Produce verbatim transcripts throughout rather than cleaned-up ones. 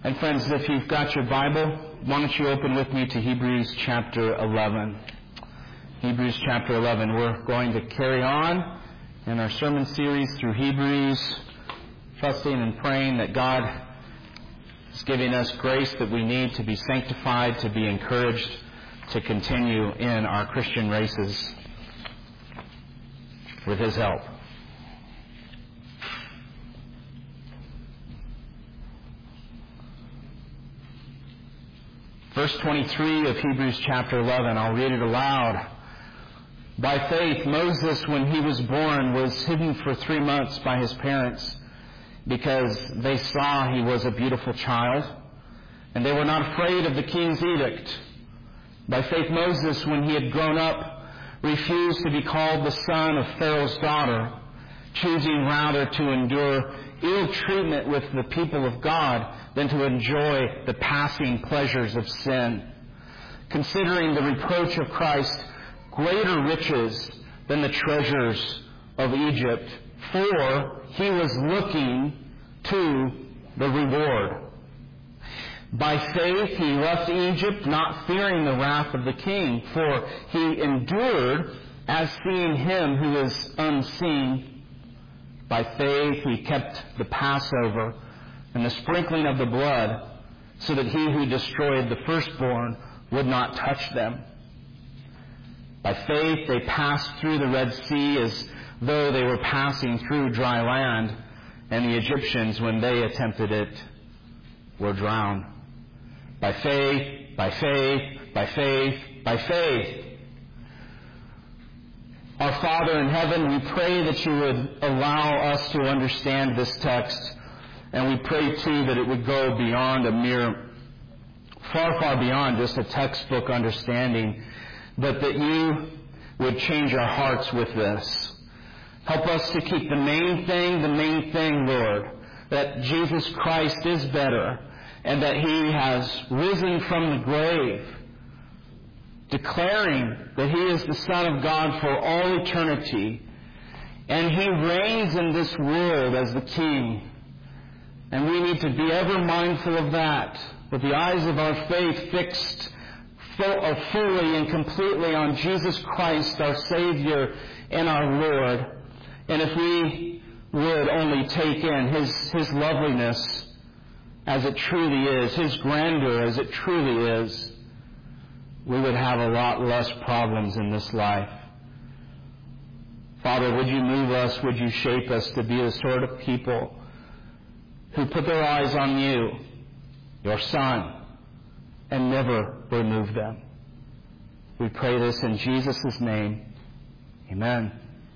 And friends, if you've got your Bible, why don't you open with me to Hebrews chapter eleven. Hebrews chapter eleven. We're going to carry on in our sermon series through Hebrews, trusting and praying that God is giving us grace that we need to be sanctified, to be encouraged, to continue in our Christian races with His help. Verse twenty-three of Hebrews chapter eleven, I'll read it aloud. By faith, Moses, when he was born, was hidden for three months by his parents because they saw he was a beautiful child, and they were not afraid of the king's edict. By faith, Moses, when he had grown up, refused to be called the son of Pharaoh's daughter, choosing rather to endure ill treatment with the people of God than to enjoy the passing pleasures of sin, considering the reproach of Christ greater riches than the treasures of Egypt, for he was looking to the reward. By faith he left Egypt, not fearing the wrath of the king, for he endured as seeing him who is unseen. By faith he kept the Passover and the sprinkling of the blood, so that he who destroyed the firstborn would not touch them. By faith they passed through the Red Sea as though they were passing through dry land, and the Egyptians, when they attempted it, were drowned. By faith, by faith, by faith, by faith. Our Father in heaven, we pray that you would allow us to understand this text, and we pray too that it would go beyond a mere, far, far beyond just a textbook understanding, but that you would change our hearts with this. Help us to keep the main thing, the main thing, Lord, that Jesus Christ is better, and that He has risen from the grave, declaring that He is the Son of God for all eternity, and He reigns in this world as the King. And we need to be ever mindful of that, with the eyes of our faith fixed fully and completely on Jesus Christ, our Savior and our Lord. And if we would only take in His, His loveliness as it truly is, His grandeur as it truly is, we would have a lot less problems in this life. Father, would you move us, would you shape us to be the sort of people who put their eyes on you, your Son, and never remove them. We pray this in Jesus' name. Amen.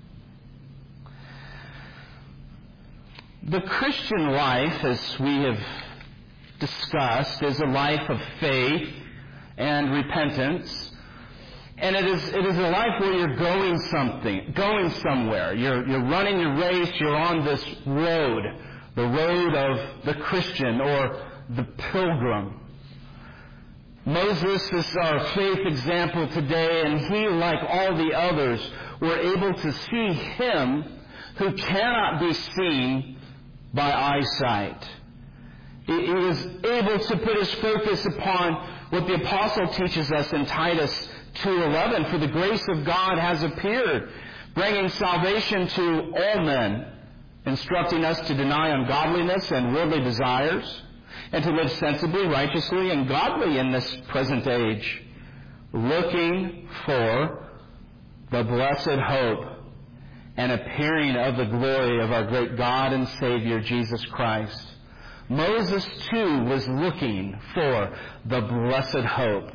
The Christian life, as we have discussed, is a life of faith and repentance. And it is it is a life where you're going something, going somewhere. You're you're running your race, you're on this road, the road of the Christian or the pilgrim. Moses is our faith example today, and he, like all the others, were able to see Him who cannot be seen by eyesight. He, he was able to put his focus upon what the apostle teaches us in Titus two eleven, for the grace of God has appeared, bringing salvation to all men, instructing us to deny ungodliness and worldly desires, and to live sensibly, righteously, and godly in this present age, looking for the blessed hope and appearing of the glory of our great God and Savior, Jesus Christ. Moses, too, was looking for the blessed hope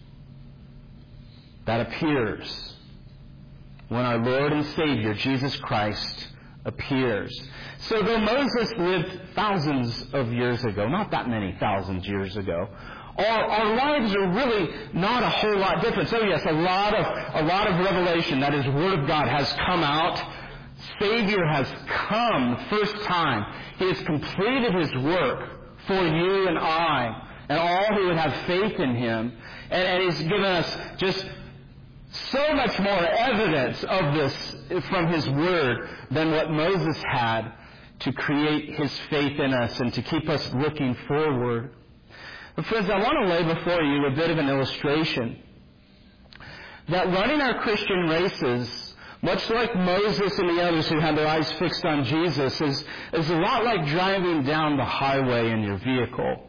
that appears when our Lord and Savior, Jesus Christ, appears. So though Moses lived thousands of years ago, not that many thousands years ago, our, our lives are really not a whole lot different. So yes, a lot of a lot of revelation, that is, Word of God, has come out. Savior has come first time. He has completed His work for you and I, and all who would have faith in Him. And, and He's given us just so much more evidence of this from His Word than what Moses had to create His faith in us and to keep us looking forward. But friends, I want to lay before you a bit of an illustration that running our Christian races, much like Moses and the others who had their eyes fixed on Jesus, is, is a lot like driving down the highway in your vehicle.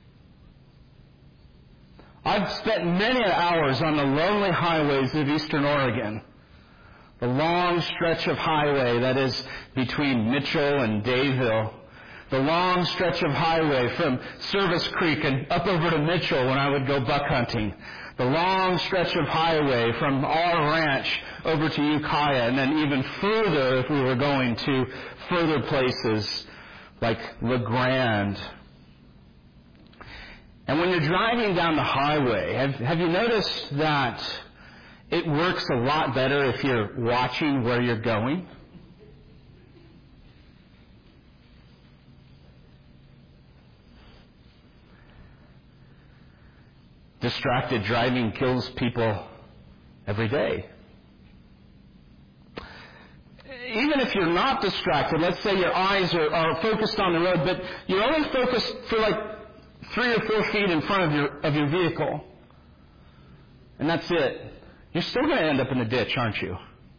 I've spent many hours on the lonely highways of Eastern Oregon, the long stretch of highway that is between Mitchell and Dayville, the long stretch of highway from Service Creek and up over to Mitchell when I would go buck hunting, the long stretch of highway from our ranch over to Ukiah, and then even further if we were going to further places like La Grande. And when you're driving down the highway, have, have you noticed that it works a lot better if you're watching where you're going? Distracted driving kills people every day. Even if you're not distracted, let's say your eyes are, are focused on the road, but you're only focused for like three or four feet in front of your of your vehicle, and that's it. You're still going to end up in the ditch, aren't you?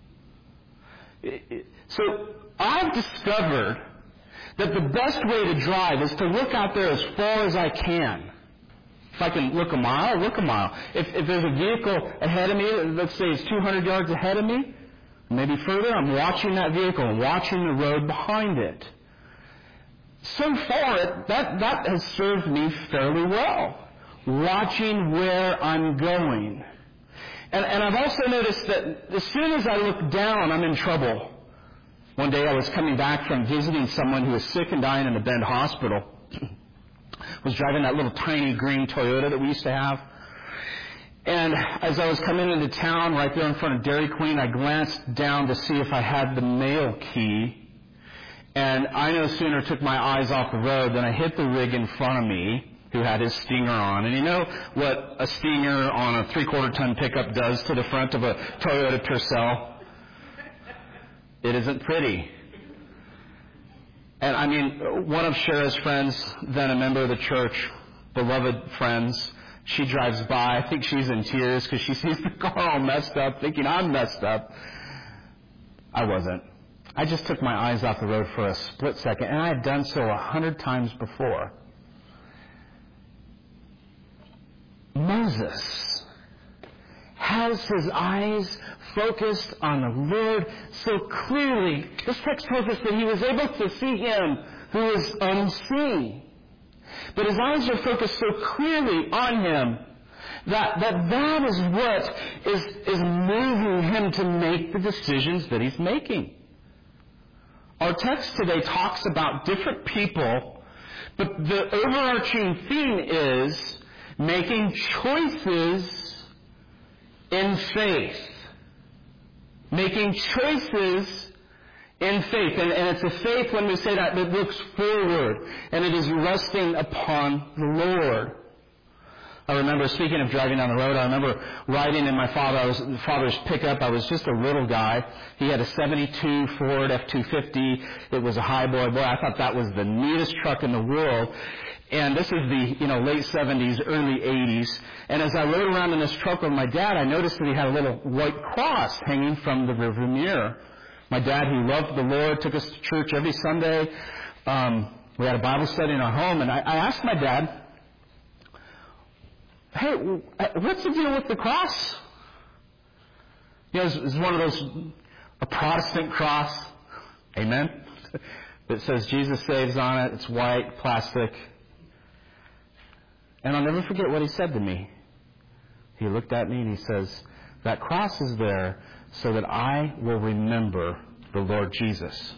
So I've discovered that the best way to drive is to look out there as far as I can. If I can look a mile, look a mile. If, if there's a vehicle ahead of me, let's say it's two hundred yards ahead of me, maybe further, I'm watching that vehicle and watching the road behind it. So far, it, that, that has served me fairly well, watching where I'm going. And, and I've also noticed that as soon as I look down, I'm in trouble. One day I was coming back from visiting someone who was sick and dying in the Bend Hospital. Was driving that little tiny green Toyota that we used to have. And as I was coming into town right there in front of Dairy Queen, I glanced down to see if I had the mail key. And I no sooner took my eyes off the road than I hit the rig in front of me who had his Stinger on. And you know what a Stinger on a three-quarter ton pickup does to the front of a Toyota Tercel? It isn't pretty. And I mean, one of Shara's friends, then a member of the church, beloved friends, she drives by. I think she's in tears because she sees the car all messed up, thinking I'm messed up. I wasn't. I just took my eyes off the road for a split second, and I had done so a hundred times before. Moses has his eyes focused on the Lord so clearly. This text tells us that he was able to see him who is unseen. But his eyes are focused so clearly on him that that, that is what is, is moving him to make the decisions that he's making. Our text today talks about different people, but the overarching theme is making choices in faith. Making choices in faith. And, and it's a faith, when we say that, that looks forward. And it is resting upon the Lord. I remember, speaking of driving down the road, I remember riding in my father's, father's pickup. I was just a little guy. He had a seventy-two Ford F two fifty. It was a highboy. Boy, I thought that was the neatest truck in the world. And this is the, you know, late seventies, early eighties. And as I rode around in this truck with my dad, I noticed that he had a little white cross hanging from the rearview mirror. My dad, who loved the Lord, took us to church every Sunday. Um, we had a Bible study in our home, and I, I asked my dad, hey, what's the deal with the cross? You know, it's, it's one of those, a Protestant cross. Amen? That says Jesus saves on it. It's white, plastic. And I'll never forget what he said to me. He looked at me and he says, that cross is there so that I will remember the Lord Jesus.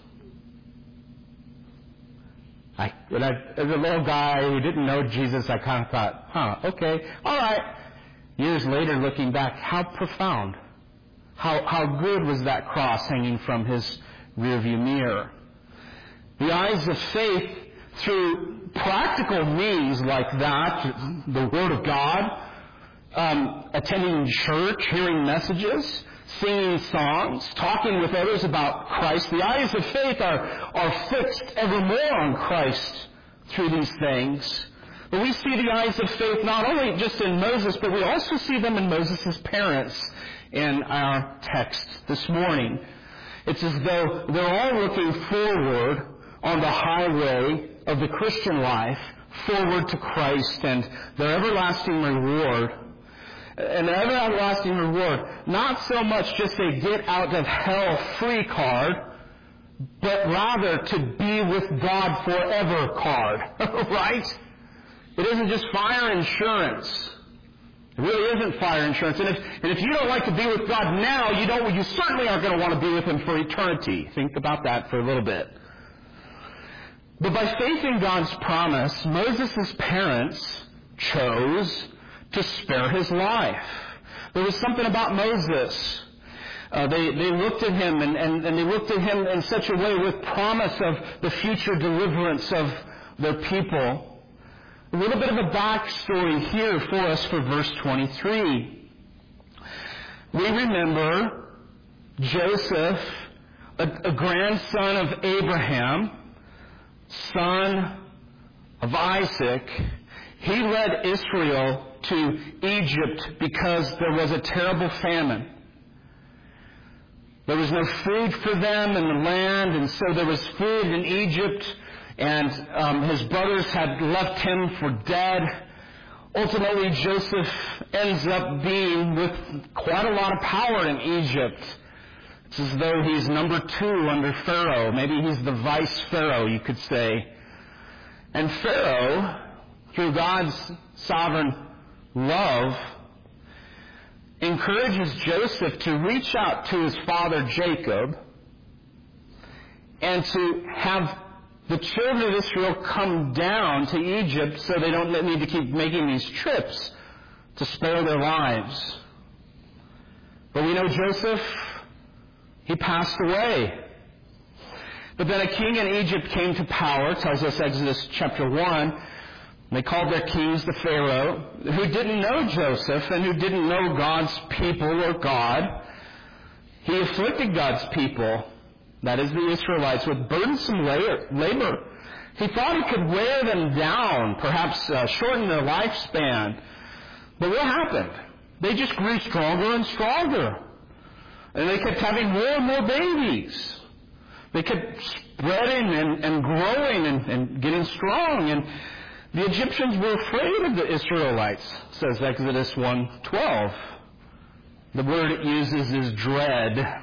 I, and I, as a little guy who didn't know Jesus, I kind of thought, huh, okay, all right. Years later, looking back, how profound, how how good was that cross hanging from his rearview mirror? The eyes of faith, through practical means like that, the Word of God, um, attending church, hearing messages, singing songs, talking with others about Christ. The eyes of faith are, are fixed evermore on Christ through these things. But we see the eyes of faith not only just in Moses, but we also see them in Moses' parents in our text this morning. It's as though they're all looking forward on the highway of the Christian life, forward to Christ and their everlasting reward. An everlasting reward, not so much just a get out of hell free card, but rather to be with God forever card. Right? It isn't just fire insurance. It really isn't fire insurance. And if, and if you don't like to be with God now, you don't, you certainly aren't going to want to be with Him for eternity. Think about that for a little bit. But by faith in God's promise, Moses' parents chose to spare his life. There was something about Moses. Uh, they, they looked at him and, and, and they looked at him in such a way with promise of the future deliverance of their people. A little bit of a backstory here for us for verse twenty-three. We remember Joseph, a, a grandson of Abraham, son of Isaac. He led Israel to Egypt because there was a terrible famine. There was no food for them in the land, and so there was food in Egypt, and um, his brothers had left him for dead. Ultimately, Joseph ends up being with quite a lot of power in Egypt. It's as though he's number two under Pharaoh. Maybe he's the vice Pharaoh, you could say. And Pharaoh, through God's sovereign love, encourages Joseph to reach out to his father Jacob and to have the children of Israel come down to Egypt so they don't need to keep making these trips to spare their lives. But we know Joseph, he passed away. But then a king in Egypt came to power, tells us Exodus chapter one. They called their kings the Pharaoh, who didn't know Joseph and who didn't know God's people or God. He afflicted God's people, that is the Israelites, with burdensome labor. He thought he could wear them down, perhaps uh, shorten their lifespan. But what happened? They just grew stronger and stronger. And they kept having more and more babies. They kept spreading and, and growing and, and getting strong. And the Egyptians were afraid of the Israelites, says Exodus one twelve. The word it uses is dread,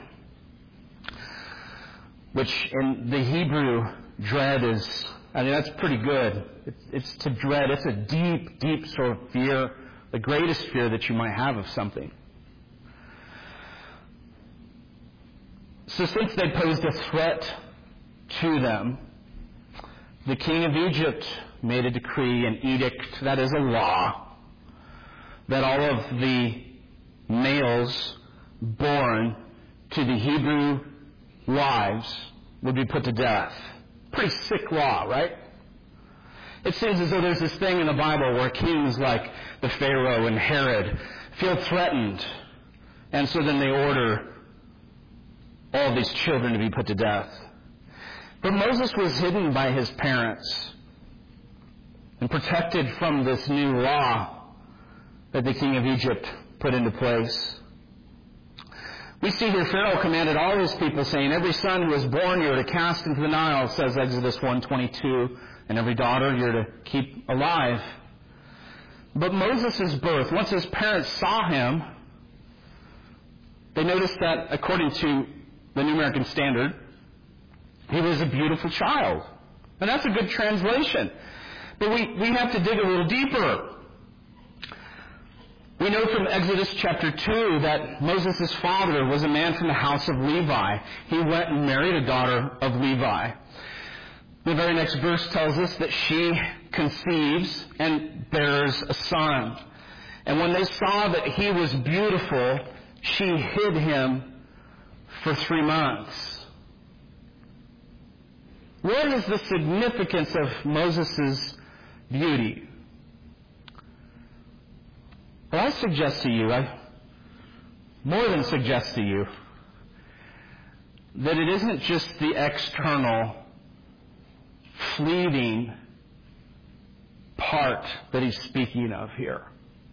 which in the Hebrew, dread is, I mean, that's pretty good. It's, it's to dread. It's a deep, deep sort of fear, the greatest fear that you might have of something. So since they posed a threat to them, the king of Egypt made a decree, an edict, that is a law, that all of the males born to the Hebrew wives would be put to death. Pretty sick law, right? It seems as though there's this thing in the Bible where kings like the Pharaoh and Herod feel threatened, and so then they order all of these children to be put to death. But Moses was hidden by his parents and protected from this new law that the king of Egypt put into place. We see here Pharaoh commanded all his people, saying, every son who is born you're to cast into the Nile, says Exodus one twenty-two, and every daughter you're to keep alive. But Moses' birth, once his parents saw him, they noticed that according to the New American Standard, he was a beautiful child. And that's a good translation. But we, we have to dig a little deeper. We know from Exodus chapter two that Moses' father was a man from the house of Levi. He went and married a daughter of Levi. The very next verse tells us that she conceives and bears a son. And when they saw that he was beautiful, she hid him for three months. What is the significance of Moses' beauty? Well, I suggest to you, I more than suggest to you, that it isn't just the external, fleeting heart that he's speaking of here.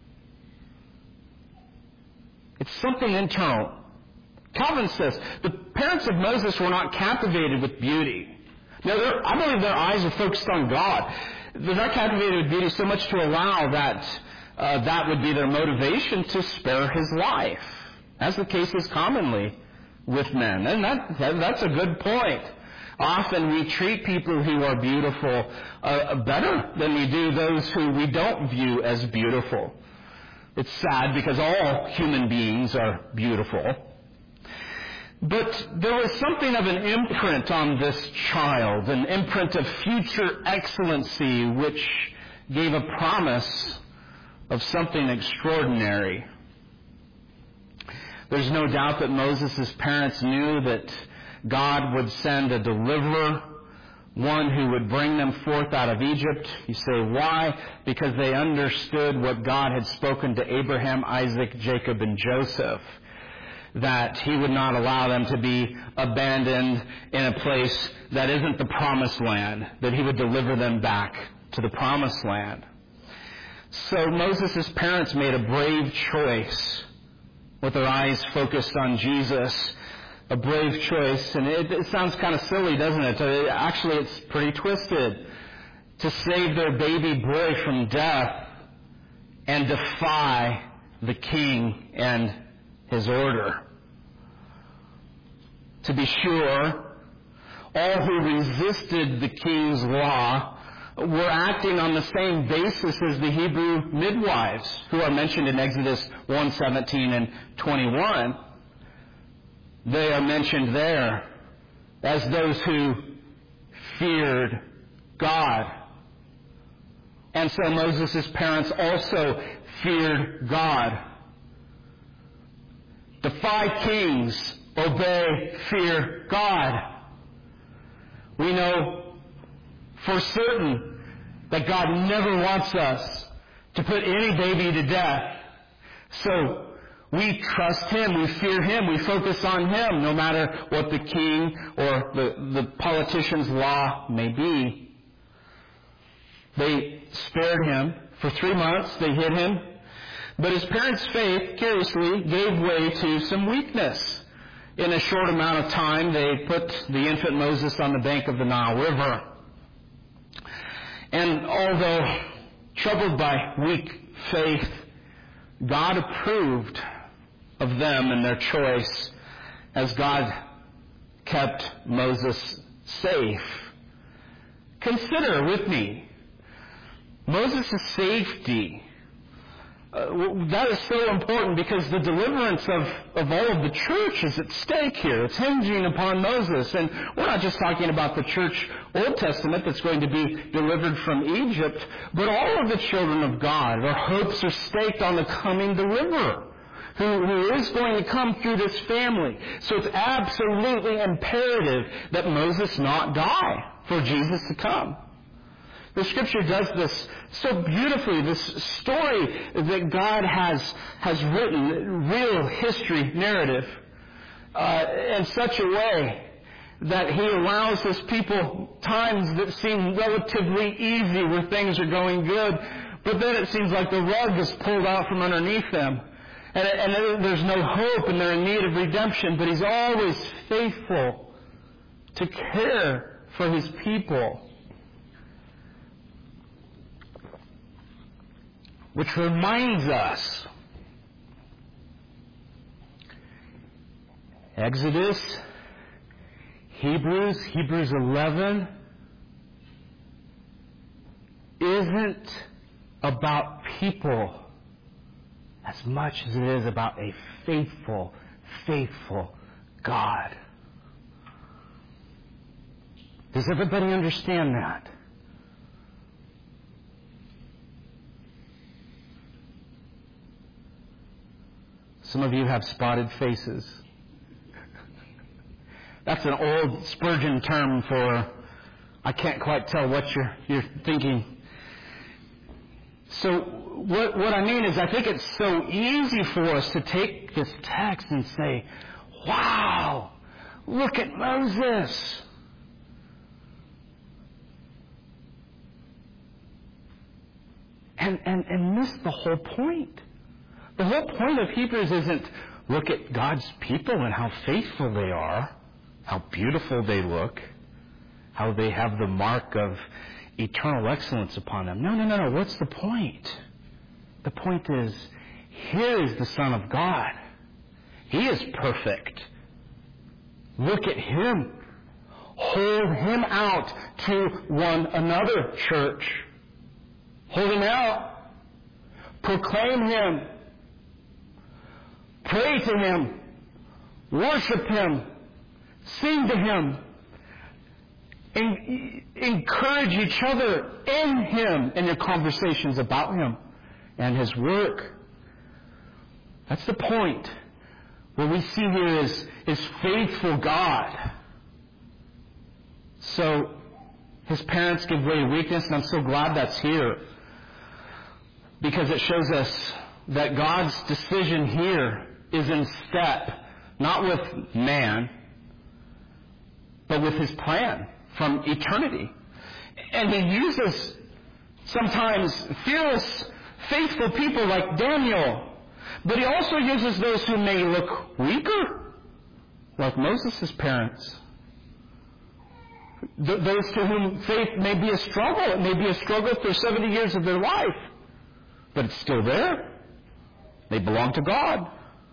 It's something internal. Calvin says, the parents of Moses were not captivated with beauty. No, I believe their eyes are focused on God. They're not captivated with beauty so much to allow that uh, that would be their motivation to spare his life, as the case is commonly with men. And that, that that's a good point. Often we treat people who are beautiful uh, better than we do those who we don't view as beautiful. It's sad because all human beings are beautiful. But there was something of an imprint on this child, an imprint of future excellency, which gave a promise of something extraordinary. There's no doubt that Moses' parents knew that God would send a deliverer, one who would bring them forth out of Egypt. You say, why? Because they understood what God had spoken to Abraham, Isaac, Jacob, and Joseph, that he would not allow them to be abandoned in a place that isn't the promised land, that he would deliver them back to the promised land. So Moses' parents made a brave choice with their eyes focused on Jesus. A brave choice, and it, it sounds kind of silly, doesn't it? it? Actually, it's pretty twisted. To save their baby boy from death and defy the king and his order. To be sure, all who resisted the king's law were acting on the same basis as the Hebrew midwives, who are mentioned in Exodus one seventeen and twenty-one. They are mentioned there as those who feared God. And so Moses' parents also feared God. Defy kings, obey, fear God. We know for certain that God never wants us to put any baby to death. So we trust him, we fear him, we focus on him, no matter what the king or the, the politician's law may be. They spared him for three months, they hid him, but his parents' faith, curiously, gave way to some weakness. In a short amount of time, they put the infant Moses on the bank of the Nile River. And although troubled by weak faith, God approved of them and their choice as God kept Moses safe. Consider with me Moses' safety. Uh, that is so important because the deliverance of, of all of the church is at stake here. It's hinging upon Moses. And we're not just talking about the church Old Testament that's going to be delivered from Egypt, but all of the children of God. Their hopes are staked on the coming deliverer who, who is going to come through this family. So it's absolutely imperative that Moses not die for Jesus to come. The Scripture does this so beautifully, this story that God has has written, real history narrative, uh, in such a way that he allows his people times that seem relatively easy where things are going good, but then it seems like the rug is pulled out from underneath them. And, and there's no hope and they're in need of redemption, but he's always faithful to care for his people. Which reminds us, Exodus, Hebrews, Hebrews eleven, isn't about people as much as it is about a faithful, faithful God. Does everybody understand that? Some of you have spotted faces. That's an old Spurgeon term for, I can't quite tell what you're, you're thinking. So what, what I mean is I think it's so easy for us to take this text and say, wow, look at Moses. and, and, and miss the whole point. The whole point of Hebrews isn't look at God's people and how faithful they are, how beautiful they look, how they have the mark of eternal excellence upon them. No, no, no, no. What's the point? The point is, here is the Son of God. He is perfect. Look at Him. Hold Him out to one another, church. Hold Him out. Proclaim Him. Pray to Him. Worship Him. Sing to Him. En- encourage each other in Him in your conversations about Him and His work. That's the point. What we see here is, is faithful God. So, His parents give way to weakness, and I'm so glad that's here. Because it shows us that God's decision here is in step, not with man, but with His plan from eternity. And He uses sometimes fearless, faithful people like Daniel, but He also uses those who may look weaker, like Moses' parents. Th- those to whom faith may be a struggle. It may be a struggle for seventy years of their life, but it's still there. They belong to God.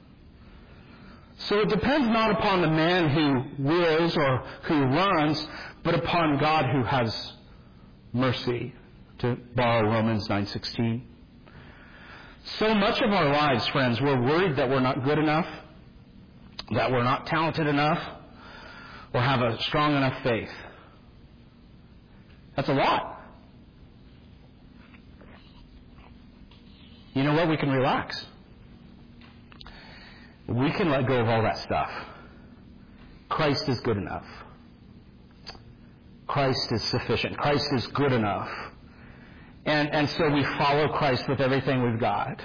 So it depends not upon the man who wills or who runs, but upon God who has mercy, to borrow Romans nine sixteen. So much of our lives, friends, we're worried that we're not good enough, that we're not talented enough, or have a strong enough faith. That's a lot. You know what? We can relax. We can let go of all that stuff. Christ is good enough. Christ is sufficient. Christ is good enough. And, and so we follow Christ with everything we've got.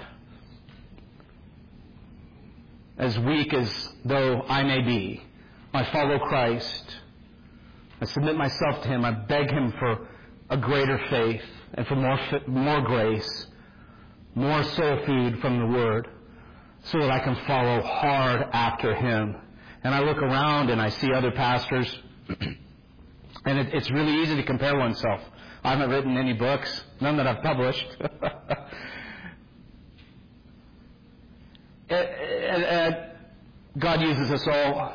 As weak as though I may be, I follow Christ. I submit myself to Him. I beg Him for a greater faith and for more, more grace, more soul food from the Word, so that I can follow hard after Him. And I look around and I see other pastors, and it, it's really easy to compare oneself. I haven't written any books, none that I've published. and, and, and God uses us all.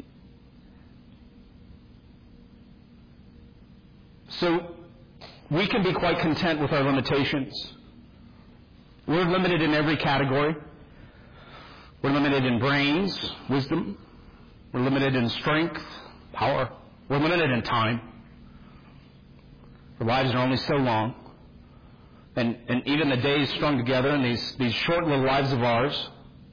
So we can be quite content with our limitations. We're limited in every category. We're limited in brains, wisdom. We're limited in strength, power. We're limited in time. Our lives are only so long. And, and even the days strung together in these, these short little lives of ours,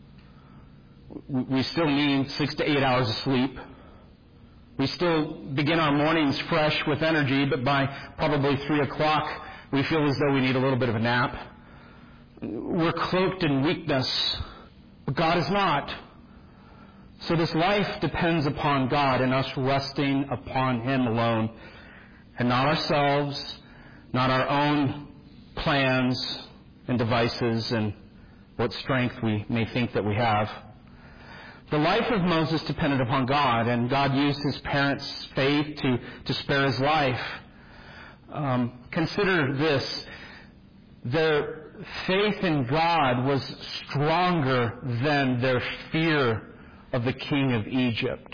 we still need six to eight hours of sleep. We still begin our mornings fresh with energy, but by probably three o'clock, we feel as though we need a little bit of a nap. We're cloaked in weakness, but God is not. So this life depends upon God and us resting upon Him alone, and not ourselves, not our own plans and devices and what strength we may think that we have. The life of Moses depended upon God, and God used his parents' faith to, to spare his life. Um, consider this. Their faith in God was stronger than their fear of the king of Egypt.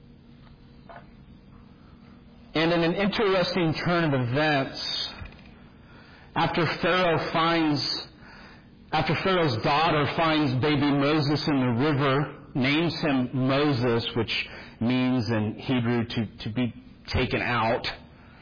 And in an interesting turn of events, after Pharaoh finds, after Pharaoh's daughter finds baby Moses in the river, names him Moses, which means in Hebrew to, to be taken out.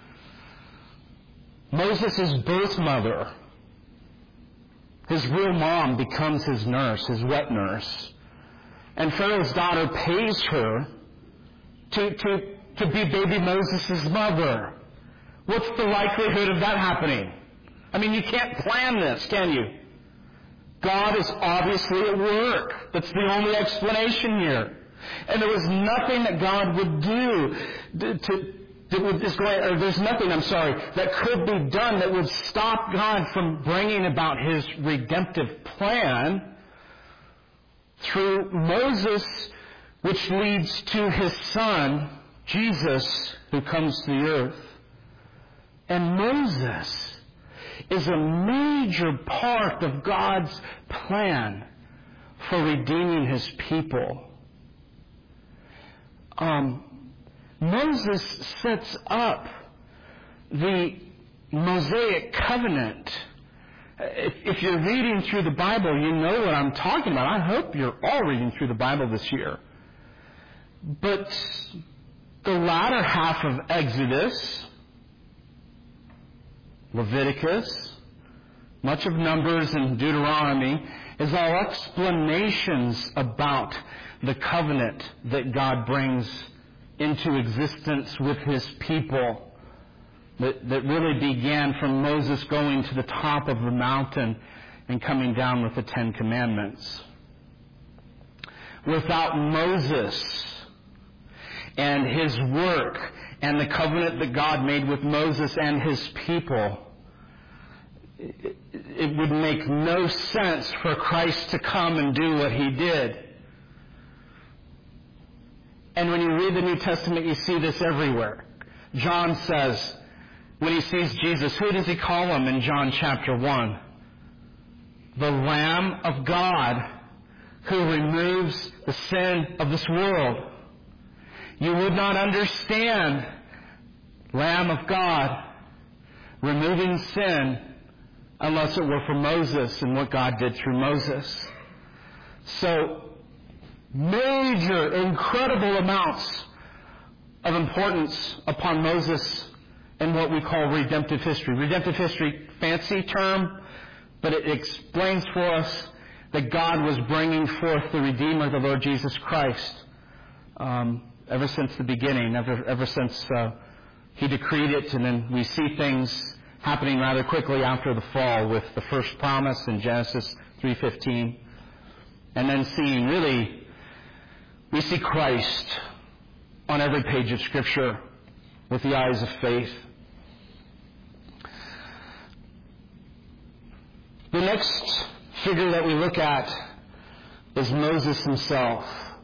Moses' birth mother, his real mom, becomes his nurse, his wet nurse. And Pharaoh's daughter pays her to, to, to be baby Moses' mother. What's the likelihood of that happening? I mean, you can't plan this, can you? God is obviously at work. That's the only explanation here. And there was nothing that God would do to, that would, is going, or there's nothing, I'm sorry, that could be done that would stop God from bringing about His redemptive plan through Moses, which leads to His Son, Jesus, who comes to the earth. And Moses is a major part of God's plan for redeeming His people. Um, Moses sets up the Mosaic covenant. If, if you're reading through the Bible, you know what I'm talking about. I hope you're all reading through the Bible this year. But the latter half of Exodus, Leviticus, much of Numbers and Deuteronomy is all explanations about the covenant that God brings into existence with His people, that, that really began from Moses going to the top of the mountain and coming down with the Ten Commandments. Without Moses and his work and the covenant that God made with Moses and His people, it, it would make no sense for Christ to come and do what He did. And when you read the New Testament, you see this everywhere. John says, when he sees Jesus, who does he call Him in John chapter one? The Lamb of God who removes the sin of this world. You would not understand Lamb of God removing sin unless it were for Moses and what God did through Moses. So, major, incredible amounts of importance upon Moses in what we call redemptive history. Redemptive history, fancy term, but it explains for us that God was bringing forth the Redeemer, the Lord Jesus Christ, um, ever since the beginning, ever, ever since uh, He decreed it, and then we see things happening rather quickly after the fall with the first promise in Genesis three fifteen, and then seeing really we see Christ on every page of Scripture with the eyes of faith. The next figure that we look at is Moses himself.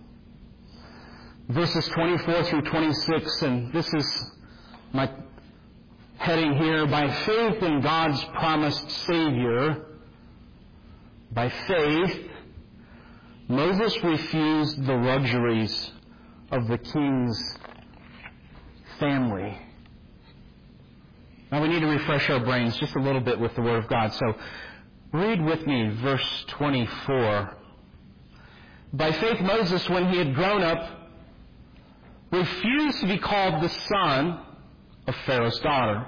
Verses twenty-four through twenty-six, and this is my heading here. By faith in God's promised Savior, by faith, Moses refused the luxuries of the king's family. Now we need to refresh our brains just a little bit with the Word of God. So read with me verse twenty-four. By faith Moses, when he had grown up, refused to be called the son of Pharaoh's daughter.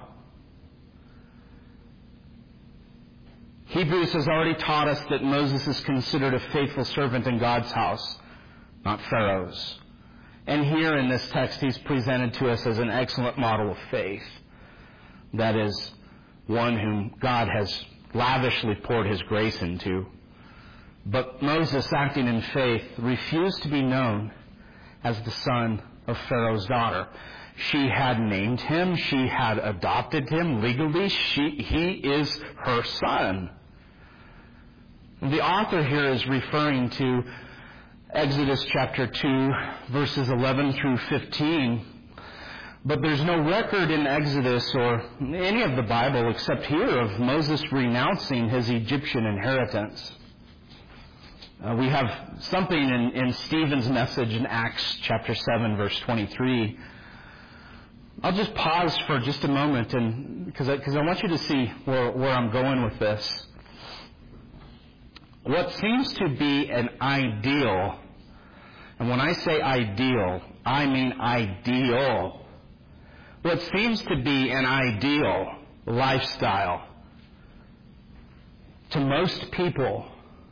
Hebrews has already taught us that Moses is considered a faithful servant in God's house, not Pharaoh's. And here in this text, he's presented to us as an excellent model of faith. That is, one whom God has lavishly poured His grace into. But Moses, acting in faith, refused to be known as the son of Pharaoh's daughter. She had named him. She had adopted him legally. She, he is her son. The author here is referring to Exodus chapter two, verses eleven through fifteen. But there's no record in Exodus or any of the Bible except here of Moses renouncing his Egyptian inheritance. Uh, we have something in, in Stephen's message in Acts chapter seven, verse twenty-three. I'll just pause for just a moment, and because I, because I want you to see where, where I'm going with this. What seems to be an ideal, and when I say ideal, I mean ideal. What seems to be an ideal lifestyle to most people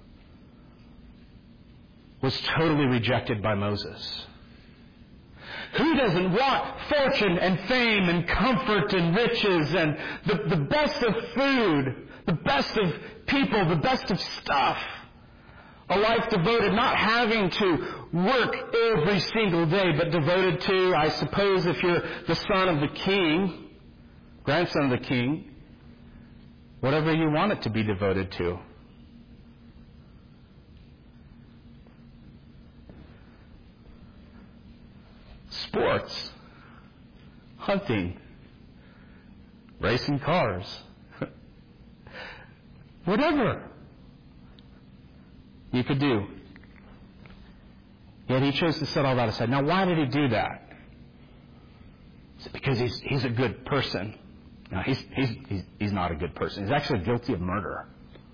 was totally rejected by Moses. Who doesn't want fortune and fame and comfort and riches and the, the best of food, the best of people, the best of stuff? A life devoted, not having to work every single day, but devoted to, I suppose, if you're the son of the king, grandson of the king, whatever you want it to be devoted to. Sports, hunting, racing cars, whatever you could do. Yet he chose to set all that aside. Now, why did he do that? Is it because he's he's a good person? No, he's he's he's he's not a good person. He's actually guilty of murder.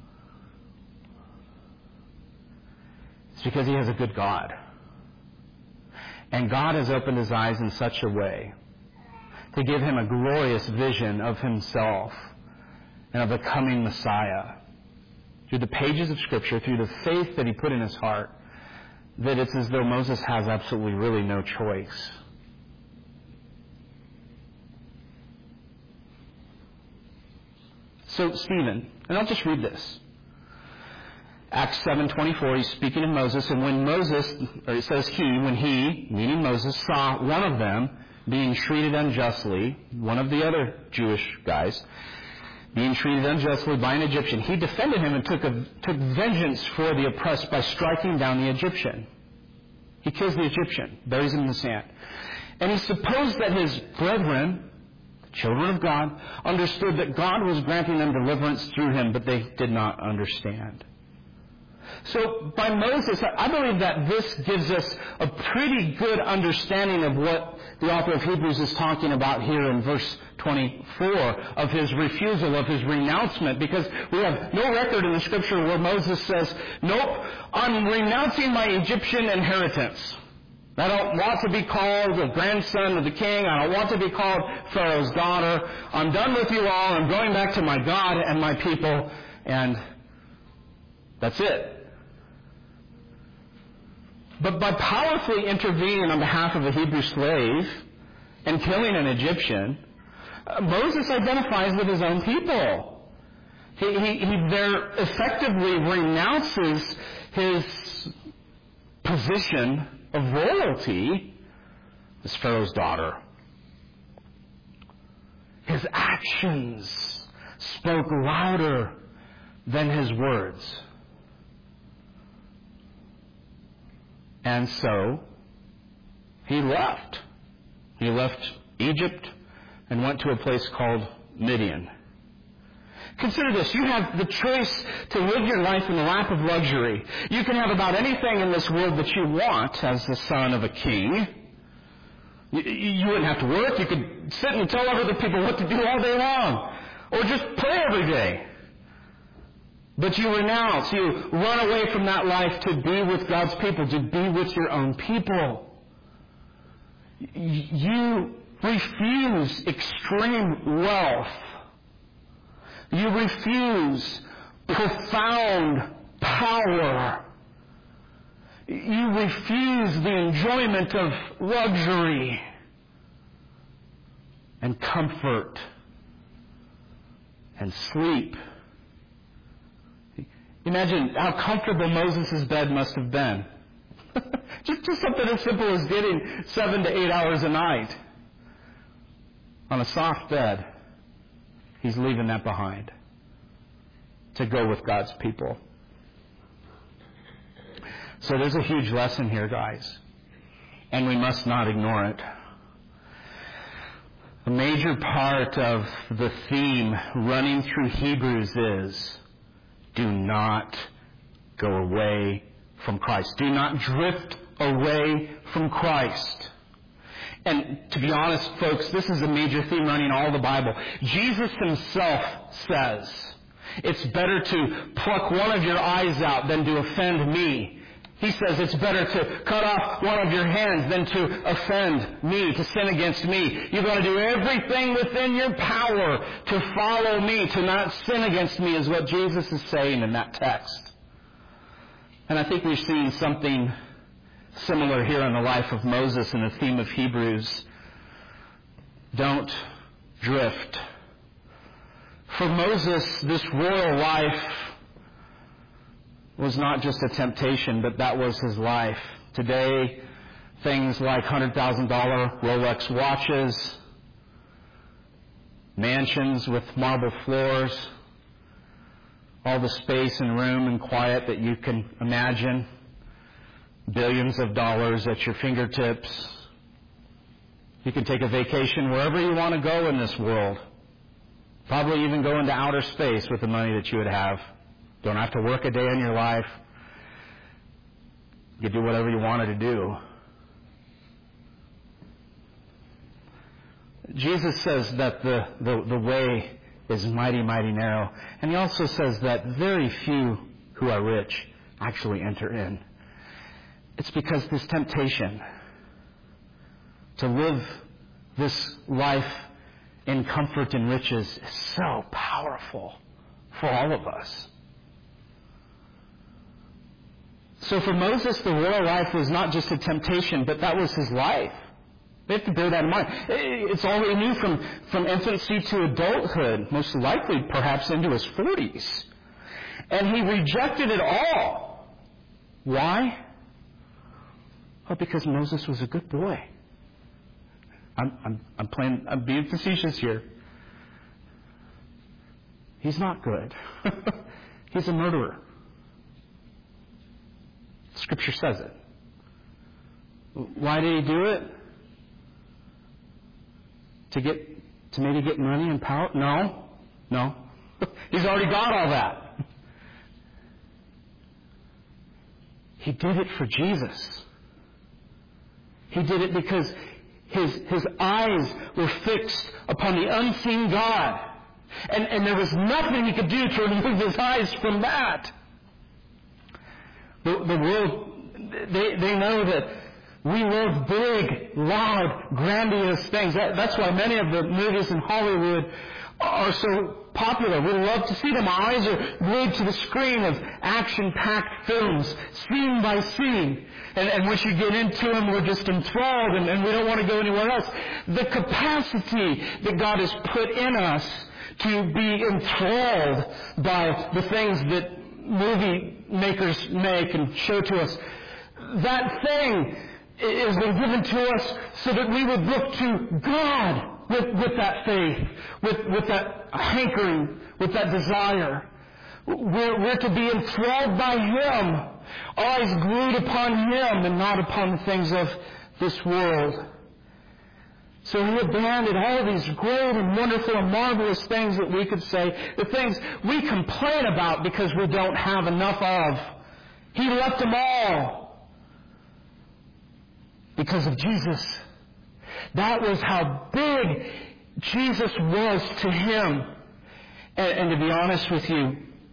It's because he has a good God. And God has opened his eyes in such a way to give him a glorious vision of himself and of the coming Messiah. Through the pages of Scripture, through the faith that he put in his heart, that it's as though Moses has absolutely really no choice. So Stephen, and I'll just read this. Acts seven twenty-four, he's speaking of Moses, and when Moses, or it says he, when he, meaning Moses, saw one of them being treated unjustly, one of the other Jewish guys, being treated unjustly by an Egyptian, he defended him and took, a, took vengeance for the oppressed by striking down the Egyptian. He kills the Egyptian, buries him in the sand. And he supposed that his brethren, the children of God, understood that God was granting them deliverance through him, but they did not understand. So by Moses, I believe that this gives us a pretty good understanding of what the author of Hebrews is talking about here in verse twenty-four, of his refusal, of his renouncement, because we have no record in the Scripture where Moses says, nope, I'm renouncing my Egyptian inheritance. I don't want to be called the grandson of the king. I don't want to be called Pharaoh's daughter. I'm done with you all. I'm going back to my God and my people, and that's it. But by powerfully intervening on behalf of a Hebrew slave and killing an Egyptian, uh, Moses identifies with his own people. He, he, he there effectively renounces his position of royalty as Pharaoh's daughter. His actions spoke louder than his words. And so, he left. He left Egypt and went to a place called Midian. Consider this. You have the choice to live your life in the lap of luxury. You can have about anything in this world that you want as the son of a king. You, you wouldn't have to work. You could sit and tell other people what to do all day long. Or just pray every day. But you renounce, you run away from that life to be with God's people, to be with your own people. You refuse extreme wealth. You refuse profound power. You refuse the enjoyment of luxury and comfort and sleep. Imagine how comfortable Moses' bed must have been. just, just something as simple as getting seven to eight hours a night on a soft bed. He's leaving that behind to go with God's people. So there's a huge lesson here, guys, and we must not ignore it. A major part of the theme running through Hebrews is, do not go away from Christ. Do not drift away from Christ. And to be honest, folks, this is a major theme running all the Bible. Jesus himself says, it's better to pluck one of your eyes out than to offend me. He says it's better to cut off one of your hands than to offend me, to sin against me. You've got to do everything within your power to follow me, to not sin against me, is what Jesus is saying in that text. And I think we're seeing something similar here in the life of Moses and the theme of Hebrews. Don't drift. For Moses, this royal life was not just a temptation, but that was his life. Today, things like one hundred thousand dollars Rolex watches, mansions with marble floors, all the space and room and quiet that you can imagine, billions of dollars at your fingertips. You can take a vacation wherever you want to go in this world. Probably even go into outer space with the money that you would have. Don't have to work a day in your life. You could do whatever you wanted to do. Jesus says that the, the, the way is mighty, mighty narrow. And he also says that very few who are rich actually enter in. It's because this temptation to live this life in comfort and riches is so powerful for all of us. So for Moses, the royal life was not just a temptation, but that was his life. We have to bear that in mind. It's all he knew from, from infancy to adulthood, most likely perhaps into his forties. And he rejected it all. Why? Oh, because Moses was a good boy. I'm, I'm, I'm playing, I'm being facetious here. He's not good. He's a murderer. Scripture says it. Why did he do it? To get, to maybe get money and power? No. No. He's already got all that. He did it for Jesus. He did it because his, his eyes were fixed upon the unseen God. And, and there was nothing he could do to remove his eyes from that. The, the world, they, they know that we love big, loud, grandiose things. That, that's why many of the movies in Hollywood are so popular. We love to see them. Our eyes are glued to the screen of action-packed films, scene by scene. And, and once you get into them, we're just enthralled, and, and we don't want to go anywhere else. The capacity that God has put in us to be enthralled by the things that movie makers make and show to us, that thing has been given to us so that we would look to God with, with that faith, with, with that hankering, with that desire. We're, we're to be enthralled by Him, eyes glued upon Him and not upon the things of this world. So He abandoned all these great and wonderful and marvelous things that we could say, the things we complain about because we don't have enough of. He left them all because of Jesus. That was how big Jesus was to Him. And, and to be honest with you,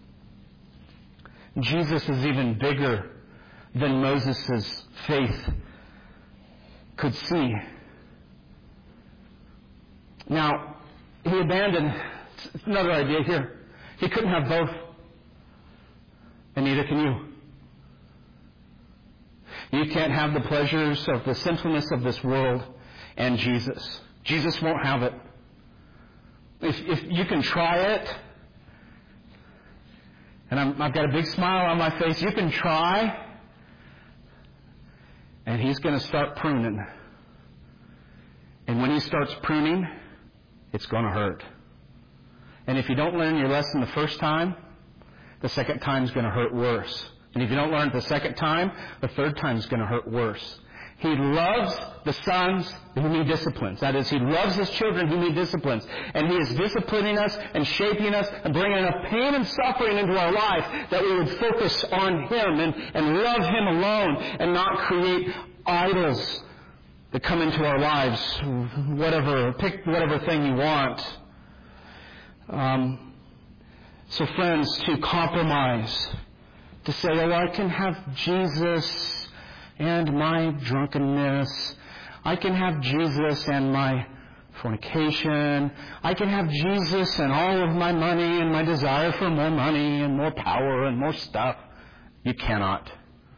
Jesus is even bigger than Moses' faith could see. Now, he abandoned, another idea here, he couldn't have both. And neither can you. You can't have the pleasures of the sinfulness of this world and Jesus. Jesus won't have it. If, if you can try it, and I'm, I've got a big smile on my face, you can try, and He's going to start pruning. And when He starts pruning, it's going to hurt. And if you don't learn your lesson the first time, the second time is going to hurt worse. And if you don't learn it the second time, the third time is going to hurt worse. He loves the sons whom He disciplines. That is, He loves His children whom He disciplines. And He is disciplining us and shaping us and bringing enough pain and suffering into our life that we would focus on Him and, and love Him alone and not create idols that come into our lives. Whatever, pick whatever thing you want. Um, so friends, to compromise, to say, oh, I can have Jesus and my drunkenness. I can have Jesus and my fornication. I can have Jesus and all of my money and my desire for more money and more power and more stuff. You cannot.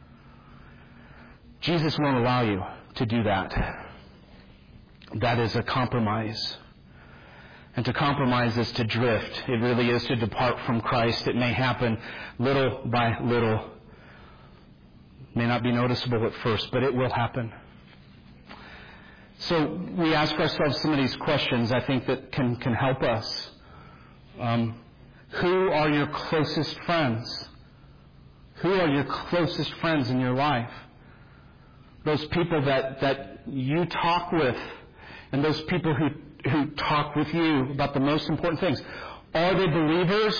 Jesus won't allow you to do that. That is a compromise. And to compromise is to drift. It really is to depart from Christ. It may happen little by little May not be noticeable at first, but it will happen. So we ask ourselves some of these questions, I think, that can, can help us. Um, who are your closest friends? Who are your closest friends in your life? Those people that, that you talk with, and those people who, who talk with you about the most important things. Are they believers?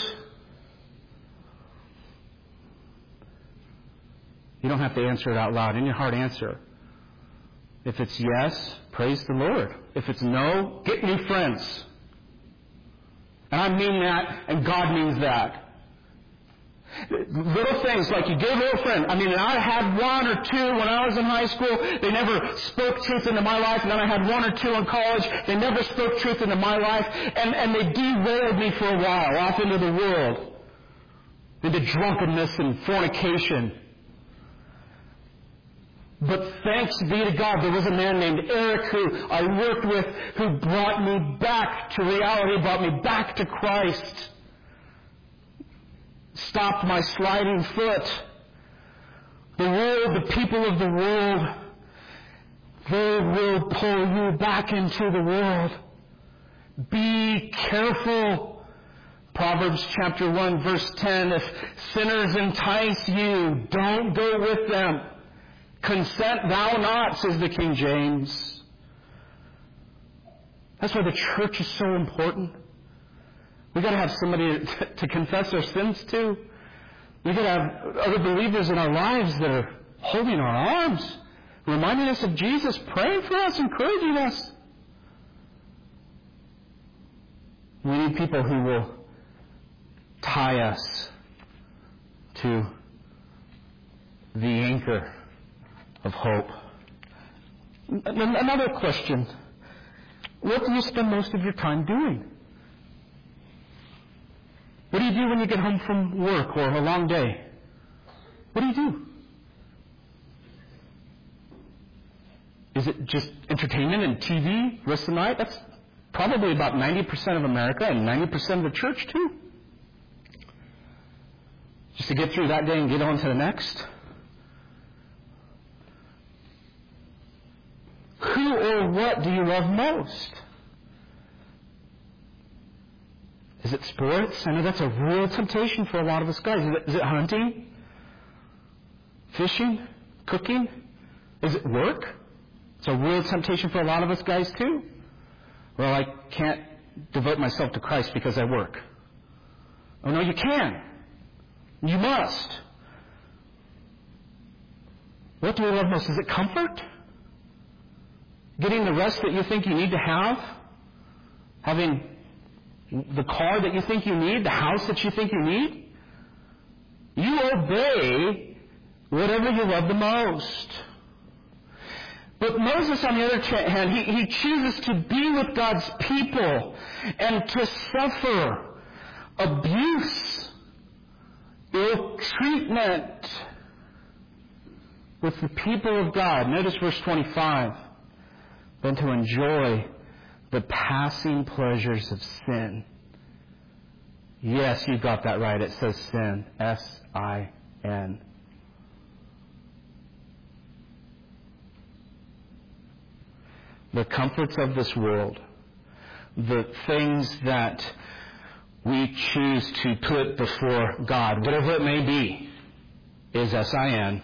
You don't have to answer it out loud. In your heart, answer. If it's yes, praise the Lord. If it's no, get new friends. And I mean that, and God means that. Little things like you get a little friend. I mean, I had one or two when I was in high school. They never spoke truth into my life. And then I had one or two in college. They never spoke truth into my life. And, and they derailed me for a while off into the world, into drunkenness and fornication. But thanks be to God, there was a man named Eric who I worked with who brought me back to reality, brought me back to Christ. Stopped my sliding foot. The world, the people of the world, they will pull you back into the world. Be careful. Proverbs chapter one, verse ten, if sinners entice you, don't go with them. Consent thou not, says the King James. That's why the church is so important. We've got to have somebody to, to confess our sins to. We've got to have other believers in our lives that are holding our arms, reminding us of Jesus, praying for us, encouraging us. We need people who will tie us to the anchor of hope. Another question. What do you spend most of your time doing? What do you do when you get home from work or a long day? What do you do? Is it just entertainment and T V the rest of the night? That's probably about ninety percent of America and ninety percent of the church too. Just to get through that day and get on to the next. Who or what do you love most? Is it sports? I know that's a real temptation for a lot of us guys. Is it, is it hunting? Fishing? Cooking? Is it work? It's a real temptation for a lot of us guys too. Well, I can't devote myself to Christ because I work. Oh no, you can. You must. What do we love most? Is it comfort? Getting the rest that you think you need to have? Having the car that you think you need? The house that you think you need? You obey whatever you love the most. But Moses, on the other hand, he, he chooses to be with God's people and to suffer abuse, ill treatment with the people of God. Notice verse twenty-five. Than to enjoy the passing pleasures of sin. Yes, you got that right. It says sin. S I N. The comforts of this world, the things that we choose to put before God, whatever it may be, is S I N.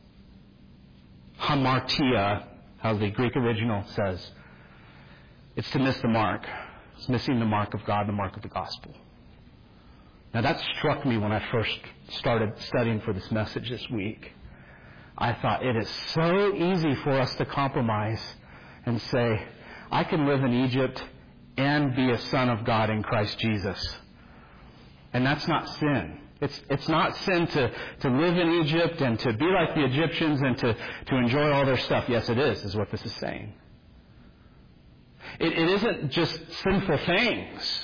Hamartia, how the Greek original says. It's to miss the mark. It's missing the mark of God, the mark of the gospel. Now that struck me when I first started studying for this message this week. I thought it is so easy for us to compromise and say, I can live in Egypt and be a son of God in Christ Jesus. And that's not sin. It's it's not sin to, to live in Egypt and to be like the Egyptians and to, to enjoy all their stuff. Yes, it is, is what this is saying. It, it isn't just sinful things.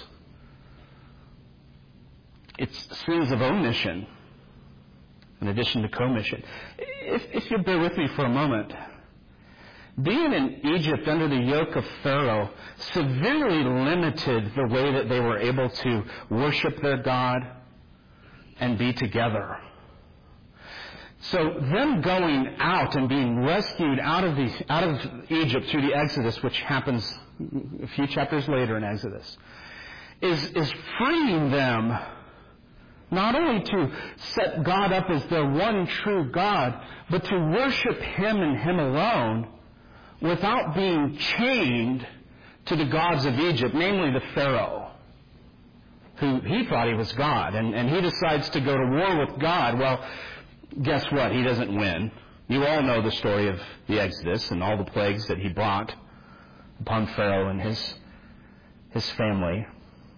It's sins of omission in addition to commission. If, if you'll bear with me for a moment. Being in Egypt under the yoke of Pharaoh severely limited the way that they were able to worship their God and be together. So them going out and being rescued out of the out of Egypt through the Exodus, which happens a few chapters later in Exodus, is is freeing them not only to set God up as their one true God, but to worship Him and Him alone without being chained to the gods of Egypt, namely the Pharaoh, who he thought he was God, and, and he decides to go to war with God. Well, guess what? He doesn't win. You all know the story of the Exodus and all the plagues that he brought upon Pharaoh and his his family.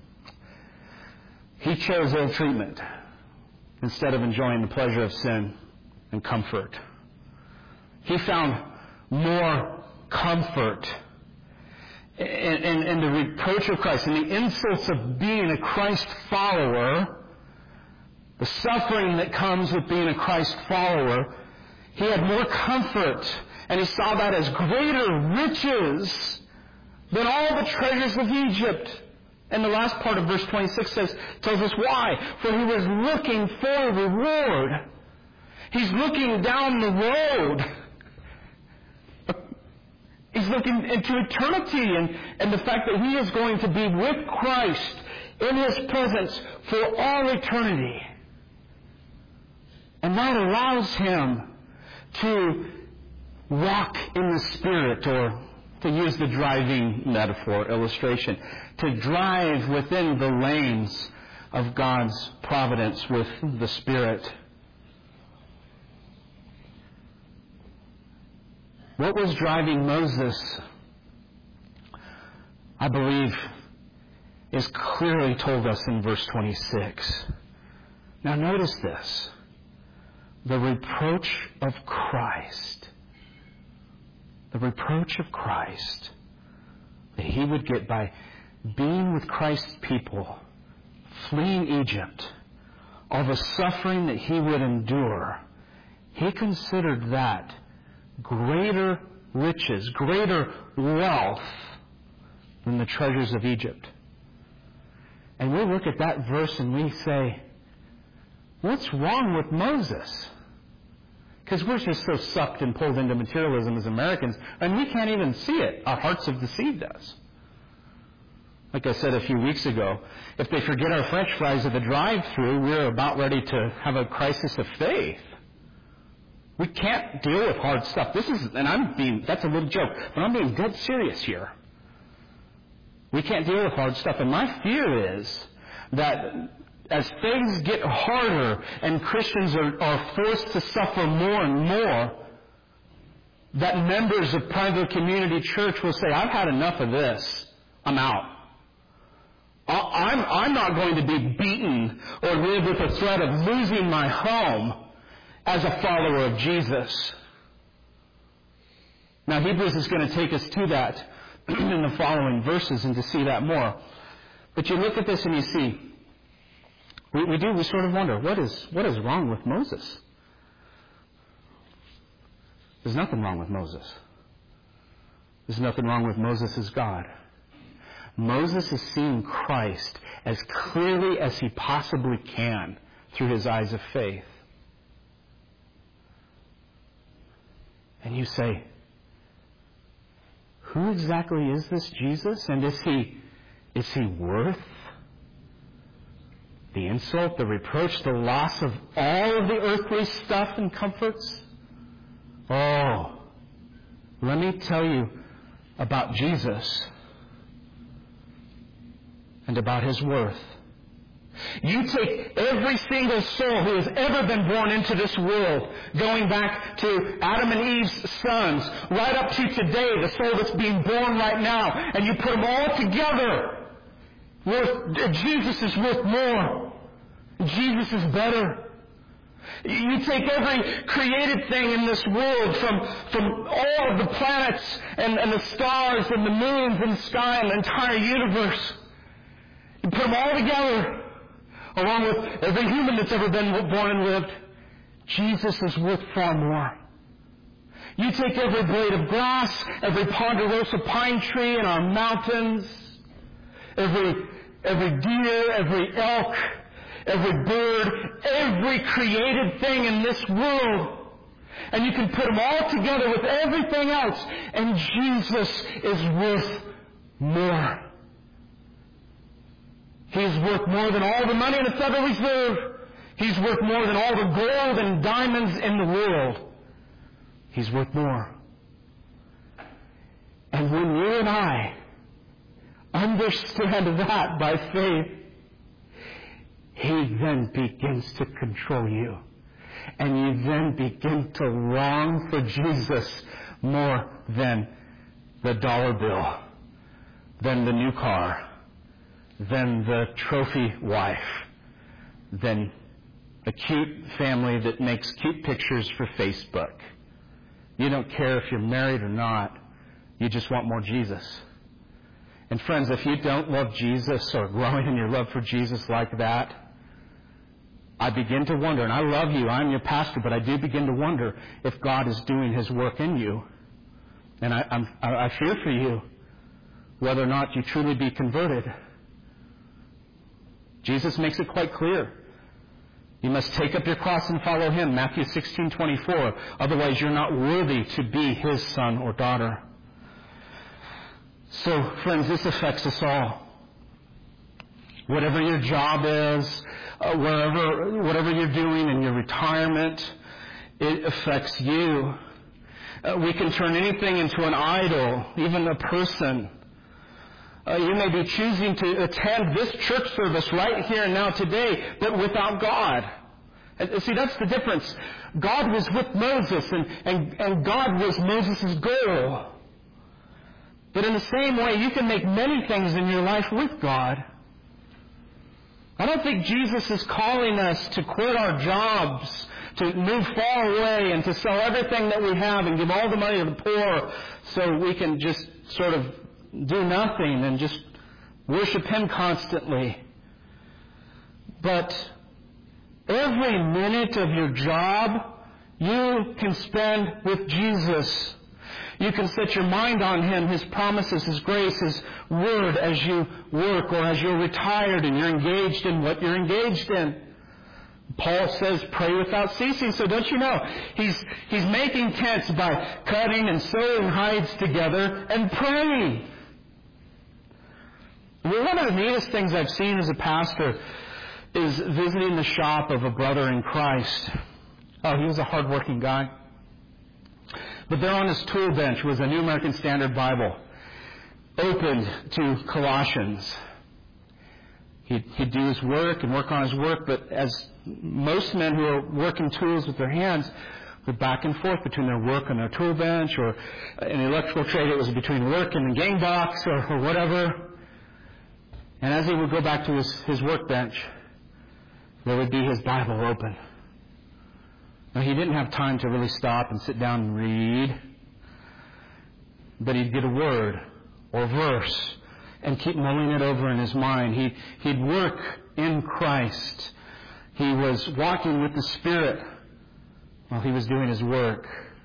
He chose ill treatment instead of enjoying the pleasure of sin and comfort. He found more comfort in, in, in the reproach of Christ, in the insults of being a Christ follower, the suffering that comes with being a Christ follower. He had more comfort, and he saw that as greater riches than all the treasures of Egypt. And the last part of verse twenty-six says, tells us why. For he was looking for a reward. He's looking down the road. He's looking into eternity and, and the fact that he is going to be with Christ in His presence for all eternity. And that allows him to walk in the Spirit, or to use the driving metaphor, illustration, to drive within the lanes of God's providence with the Spirit. What was driving Moses, I believe, is clearly told us in verse twenty-six. Now notice this. The reproach of Christ. The reproach of Christ that he would get by being with Christ's people, fleeing Egypt, all the suffering that he would endure, he considered that greater riches, greater wealth than the treasures of Egypt. And we look at that verse and we say, what's wrong with Moses? Because we're just so sucked and pulled into materialism as Americans, and we can't even see it. Our hearts have deceived us. Like I said a few weeks ago, if they forget our French fries at the drive-thru, we're about ready to have a crisis of faith. We can't deal with hard stuff. This is, and I'm being, that's a little joke, but I'm being dead serious here. We can't deal with hard stuff. And my fear is that as things get harder and Christians are, are forced to suffer more and more, that members of Pineville Community Church will say, I've had enough of this. I'm out. I'm, I'm not going to be beaten or live with the threat of losing my home as a follower of Jesus. Now, Hebrews is going to take us to that in the following verses and to see that more. But you look at this and you see, we, we do, we sort of wonder, what is, what is wrong with Moses? There's nothing wrong with Moses. There's nothing wrong with Moses as God. Moses is seeing Christ as clearly as he possibly can through his eyes of faith. And you say, who exactly is this Jesus? And is he, is he worth the insult, the reproach, the loss of all of the earthly stuff and comforts? Oh, let me tell you about Jesus and about his worth. You take every single soul who has ever been born into this world, going back to Adam and Eve's sons, right up to today, the soul that's being born right now, and you put them all together. Worth, Jesus is worth more. Jesus is better. You take every created thing in this world, from, from all of the planets and, and the stars and the moons and the sky and the entire universe. You put them all together, along with every human that's ever been born and lived. Jesus is worth far more. You take every blade of grass, every ponderosa pine tree in our mountains, every, every deer, every elk, every bird, every created thing in this world, And you can put them all together with everything else, and Jesus is worth more. He's worth more than all the money in the Federal Reserve. He's worth more than all the gold and diamonds in the world. He's worth more. And when you and I understand that by faith, He then begins to control you. And you then begin to long for Jesus more than the dollar bill, than the new car, than the trophy wife, than a cute family that makes cute pictures for Facebook. You don't care if you're married or not. You just want more Jesus. And friends, if you don't love Jesus or growing in your love for Jesus like that, I begin to wonder, and I love you, I'm your pastor, but I do begin to wonder if God is doing His work in you. And I, I'm, I fear for you whether or not you truly be converted. Jesus makes it quite clear. You must take up your cross and follow Him, Matthew sixteen twenty-four. Otherwise, you're not worthy to be His son or daughter. So, friends, this affects us all. Whatever your job is, uh, wherever, whatever you're doing in your retirement, it affects you. Uh, we can turn anything into an idol, even a person. Uh, you may be choosing to attend this church service right here and now today, but without God. And, see, that's the difference. God was with Moses, and, and, and God was Moses' goal. But in the same way, you can make many things in your life with God. I don't think Jesus is calling us to quit our jobs, to move far away and to sell everything that we have and give all the money to the poor so we can just sort of do nothing and just worship Him constantly. But every minute of your job you can spend with Jesus. You can set your mind on Him, His promises, His grace, His Word as you work or as you're retired and you're engaged in what you're engaged in. Paul says, pray without ceasing. So don't you know, he's, he's making tents by cutting and sewing hides together and praying. Well, one of the neatest things I've seen as a pastor is visiting the shop of a brother in Christ. Oh, he was a hardworking guy. But there on his tool bench was a New American Standard Bible, opened to Colossians. He'd, he'd do his work and work on his work, but as most men who are working tools with their hands would back and forth between their work and their tool bench, or in the electrical trade it was between work and the game box or, or whatever. And as he would go back to his, his workbench, there would be his Bible open. Now, he didn't have time to really stop and sit down and read, but he'd get a word or verse and keep mulling it over in his mind. He, he'd work in Christ. He was walking with the Spirit while he was doing his work.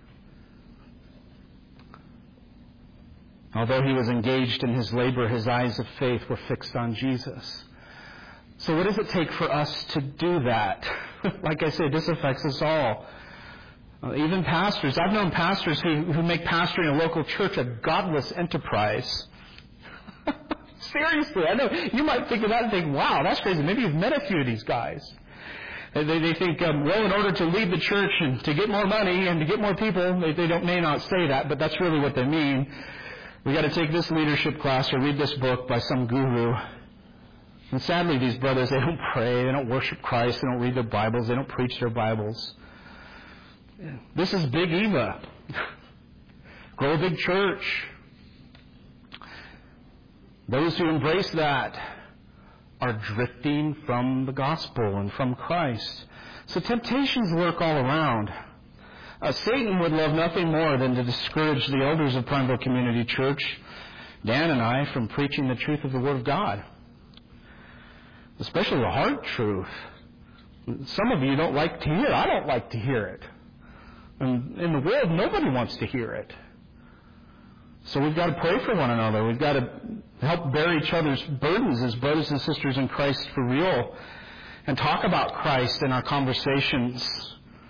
Although he was engaged in his labor, his eyes of faith were fixed on Jesus. So what does it take for us to do that? Like I said, this affects us all. Uh, even pastors. I've known pastors who, who make pastoring a local church a godless enterprise. Seriously, I know. You might think of that and think, wow, that's crazy. Maybe you've met a few of these guys. They, they think, um, well, in order to lead the church and to get more money and to get more people, they, they don't may not say that, but that's really what they mean. We got to take this leadership class or read this book by some guru. And sadly, these brothers, they don't pray, they don't worship Christ, they don't read their Bibles, they don't preach their Bibles. This is Big Eva. Grow a big church. Those who embrace that are drifting from the gospel and from Christ. So temptations lurk all around. Uh, Satan would love nothing more than to discourage the elders of Prineville Community Church, Dan and I, from preaching the truth of the Word of God. Especially the hard truth. Some of you don't like to hear it. I don't like to hear it. And in the world, nobody wants to hear it. So we've got to pray for one another. We've got to help bear each other's burdens as brothers and sisters in Christ for real. And talk about Christ in our conversations.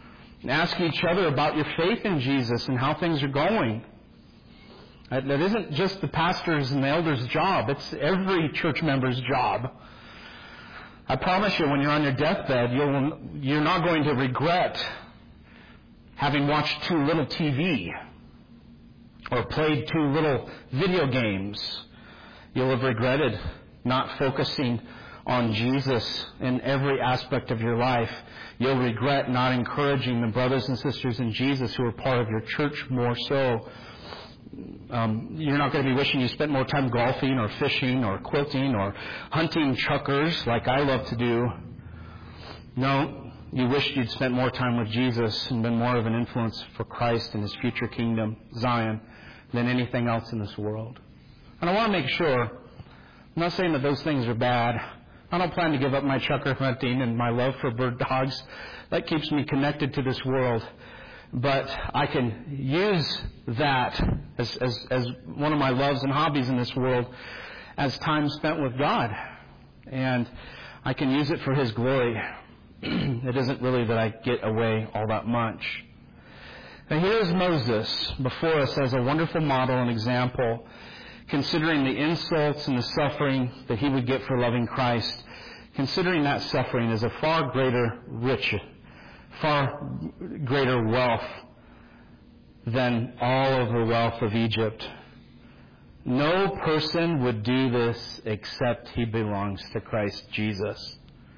And ask each other about your faith in Jesus and how things are going. That isn't just the pastor's and the elder's job. It's every church member's job. I promise you, when you're on your deathbed, you'll, you're not going to regret having watched too little T V or played too little video games. You'll have regretted not focusing on Jesus in every aspect of your life. You'll regret not encouraging the brothers and sisters in Jesus who are part of your church more so. Um, you're not going to be wishing you spent more time golfing or fishing or quilting or hunting chuckers like I love to do. No, you wished you'd spent more time with Jesus and been more of an influence for Christ and His future kingdom, Zion, than anything else in this world. And I want to make sure, I'm not saying that those things are bad. I don't plan to give up my chucker hunting and my love for bird dogs. That keeps me connected to this world. But I can use that as, as, as one of my loves and hobbies in this world as time spent with God. And I can use it for His glory. It isn't really that I get away all that much. Now here's Moses before us as a wonderful model and example, considering the insults and the suffering that he would get for loving Christ, considering that suffering as a far greater riches, far greater wealth than all of the wealth of Egypt. No person would do this except he belongs to Christ Jesus.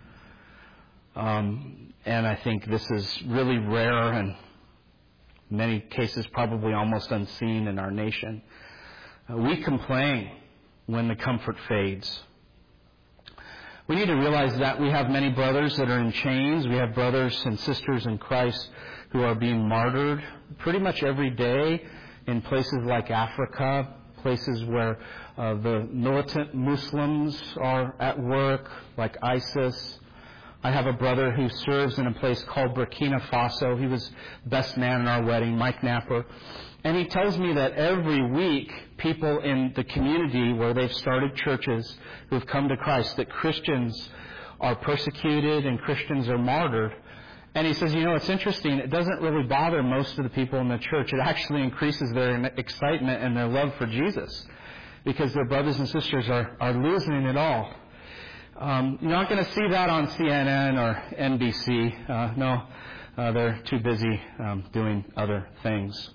Um, and I think this is really rare and in many cases probably almost unseen in our nation. Uh, we complain when the comfort fades. We need to realize that we have many brothers that are in chains. We have brothers and sisters in Christ who are being martyred pretty much every day in places like Africa, places where uh, the militant Muslims are at work, like ISIS. I have a brother who serves in a place called Burkina Faso. He was best man in our wedding, Mike Napper. And he tells me that every week, people in the community where they've started churches who've come to Christ, that Christians are persecuted and Christians are martyred. And he says, you know, it's interesting. It doesn't really bother most of the people in the church. It actually increases their excitement and their love for Jesus because their brothers and sisters are, are losing it all. Um, you're not going to see that on C N N or N B C. Uh, no, uh, they're too busy um, doing other things.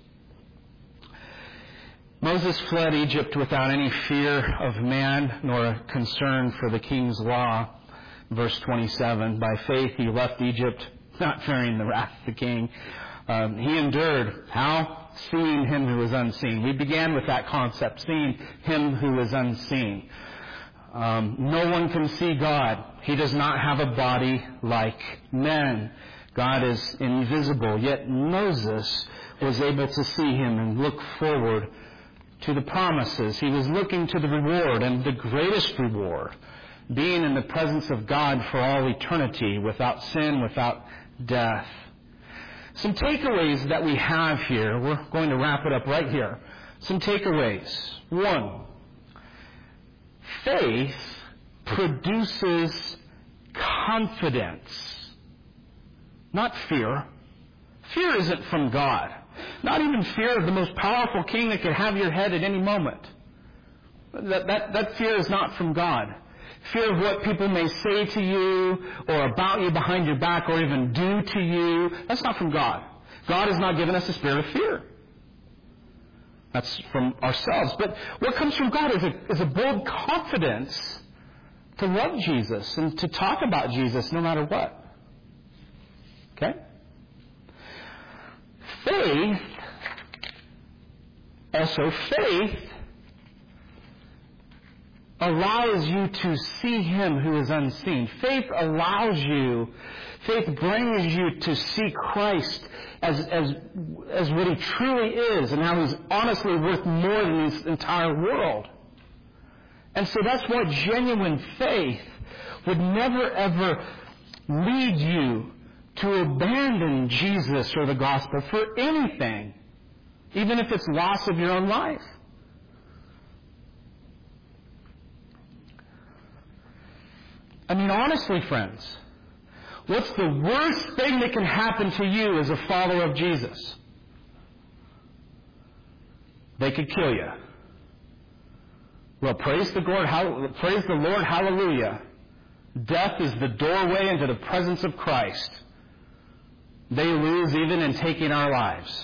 Moses fled Egypt without any fear of man nor a concern for the king's law. Verse twenty-seven, by faith he left Egypt, not fearing the wrath of the king. Um, he endured. How? Seeing him who is unseen. We began with that concept, seeing him who is unseen. Um, no one can see God. He does not have a body like men. God is invisible. Yet Moses was able to see him and look forward to the promises. He was looking to the reward, and the greatest reward, being in the presence of God for all eternity, without sin, without death. Some takeaways that we have here. We're going to wrap it up right here. Some takeaways. One, faith produces confidence, not fear. Fear isn't from God. Not even fear of the most powerful king that could have your head at any moment. That, that, that fear is not from God. Fear of what people may say to you or about you behind your back or even do to you, that's not from God. God has not given us a spirit of fear. That's from ourselves. But what comes from God is a, is a bold confidence to love Jesus and to talk about Jesus no matter what. Okay? Faith, also faith, allows you to see Him who is unseen. Faith allows you, faith brings you to see Christ as, as, as what He truly is and how He's honestly worth more than this entire world. And so that's why genuine faith would never ever lead you to abandon Jesus or the gospel for anything, even if it's loss of your own life. I mean, honestly, friends, What's the worst thing that can happen to you as a follower of Jesus? They could kill you. Well, praise the Lord, praise the Lord, hallelujah. Death is the doorway into the presence of Christ. They lose even in taking our lives.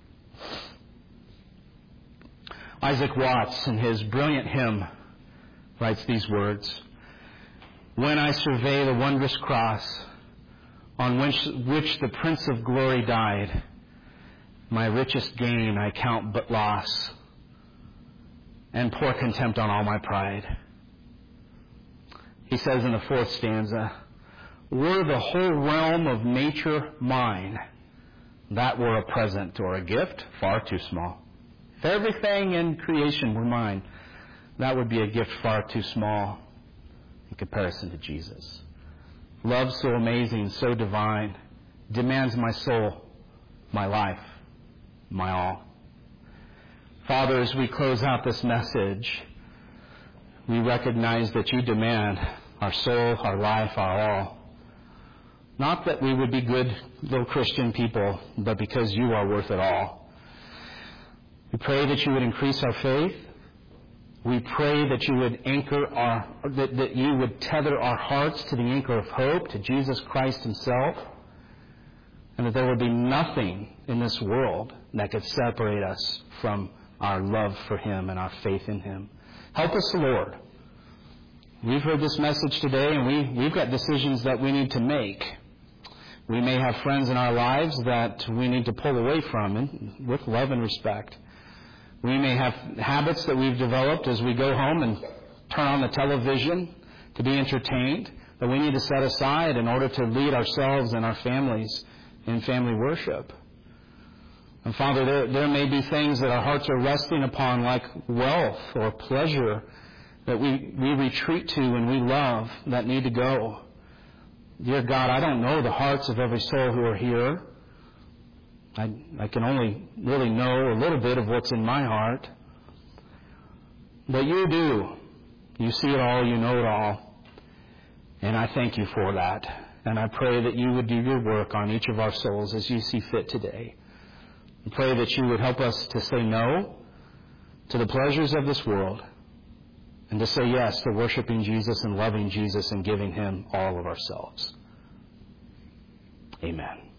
Isaac Watts, in his brilliant hymn, writes these words: "When I survey the wondrous cross on which, which the Prince of Glory died, my richest gain I count but loss, and pour contempt on all my pride." He says in the fourth stanza, "Were the whole realm of nature mine, that were a present or a gift far too small. If everything in creation were mine, that would be a gift far too small in comparison to Jesus. Love so amazing, so divine, demands my soul, my life, my all." Father, as we close out this message, we recognize that you demand our soul, our life, our all. Not that we would be good little Christian people, but because you are worth it all. We pray that you would increase our faith. We pray that you would anchor our, that, that you would tether our hearts to the anchor of hope, to Jesus Christ himself, and that there would be nothing in this world that could separate us from our love for him and our faith in him. Help us, Lord. We've heard this message today, and we, we've got decisions that we need to make. We may have friends in our lives that we need to pull away from, and with love and respect. We may have habits that we've developed as we go home and turn on the television to be entertained that we need to set aside in order to lead ourselves and our families in family worship. And Father, there, there may be things that our hearts are resting upon, like wealth or pleasure, that we, we retreat to and we love, that need to go. Dear God, I don't know the hearts of every soul who are here. I, I can only really know a little bit of what's in my heart. But you do. You see it all, you know it all. And I thank you for that. And I pray that you would do your work on each of our souls as you see fit today. I pray that you would help us to say no to the pleasures of this world and to say yes to worshiping Jesus and loving Jesus and giving him all of ourselves. Amen.